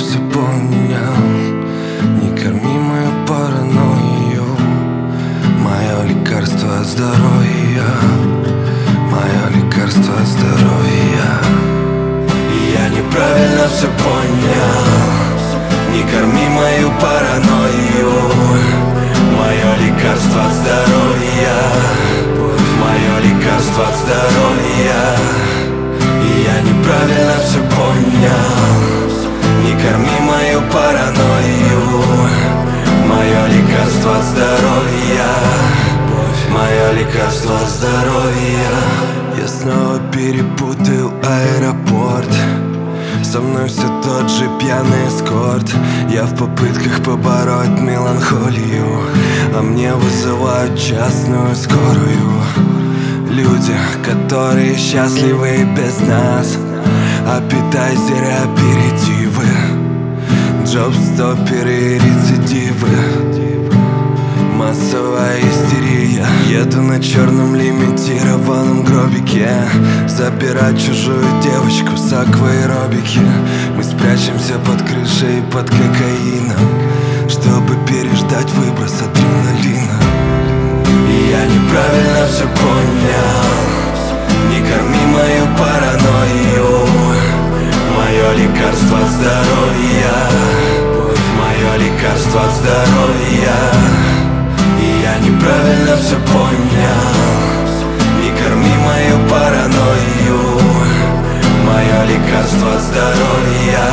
все понял. Не корми мою паранойю. Мое лекарство от здоровья. Мое лекарство от здоровья. И я неправильно все понял. Не корми мою паранойю. Мое лекарство от здоровья. Мое лекарство от здоровья. И я неправильно все понял. Не корми мою паранойю. Мое лекарство от здоровья. Мое лекарство от здоровья. Я снова перепутал аэропорт. Со мной все тот же пьяный эскорт. Я в попытках побороть меланхолию, а мне вызывают частную скорую. Люди, которые счастливы без нас, аппетайзеры, аперитивы, джоб-стоперы и рецидивы. Массовая истерия. Еду на черном лимитированном гробике забирать чужую девочку с акваэробики. Мы спрячемся под крышей под кокаином, чтобы переждать выброс адреналина. И я неправильно все понял. Не корми мою паранойю. Мое лекарство от здоровья. Мое лекарство от здоровья. И я неправильно все понял. Не корми мою паранойю. Мое лекарство от здоровья.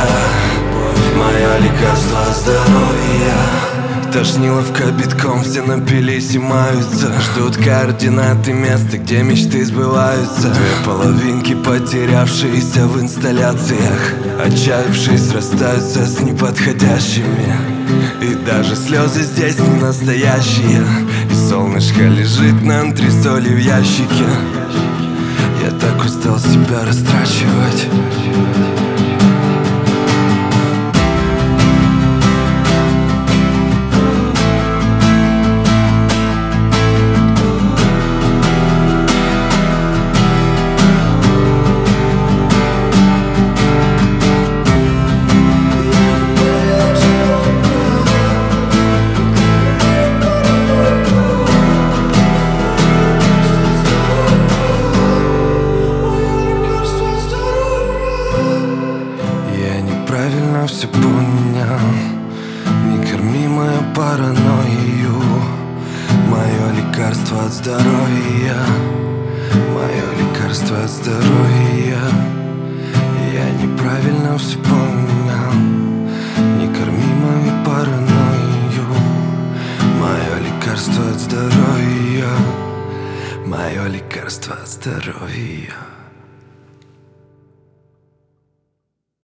Мое лекарство от здоровья. Тошниловка битком, все напились и маются. Ждут координаты места, где мечты сбываются. Две половинки, потерявшиеся в инсталляциях, отчаявшись, расстаются с неподходящими. И даже слезы здесь не настоящие. И солнышко лежит на антресоли в ящике. Я так устал себя растрачивать. Правильно все понял. Не корми мою паранойю. Мое лекарство от здоровья. Мое лекарство от здоровья. Я неправильно все понял. Не корми мою паранойю. Мое лекарство от здоровья. Мое лекарство от здоровья.